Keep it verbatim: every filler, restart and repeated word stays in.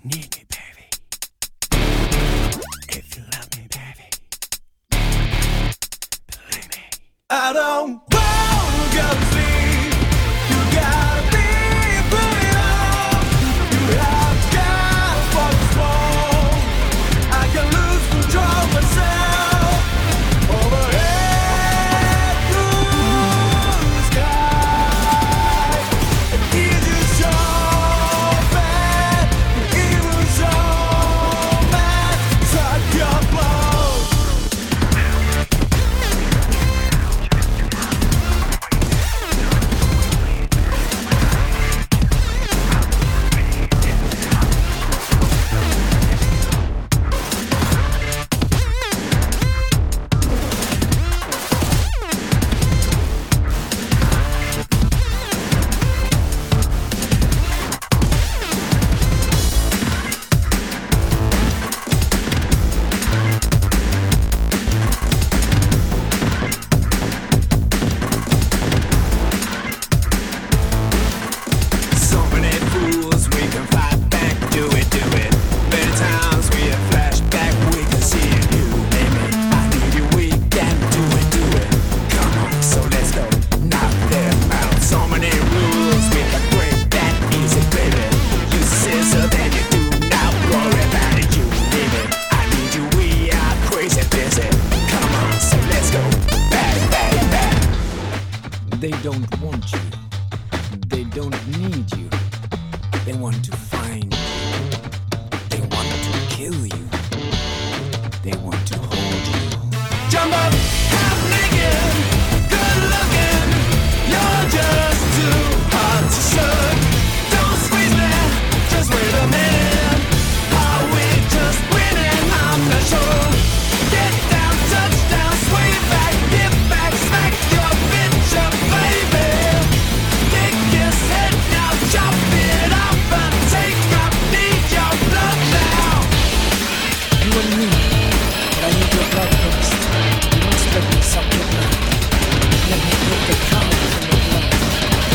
need me, baby. If you love me, baby, believe me. I don't wanna go to sleep. You gotta be pretty on. You have got for the phone. I can lose control myself. Overhead through the sky. It is you so bad. It was so bad. Suck your blood. So many fools, we can fight back, do it, do it. Many times we have flashback, we can see it, you name it. I need you, we can do it, do it. Come on, so let's go, knock them out. So many rules, we can break that easy, baby. You scissor, then you do, now worry about it, you name it. I need you, we are crazy busy. Come on, so let's go, back, back, back. They don't want you. They don't need you. They want to find you. They want to kill you. They want to hold you. Jump up, half naked.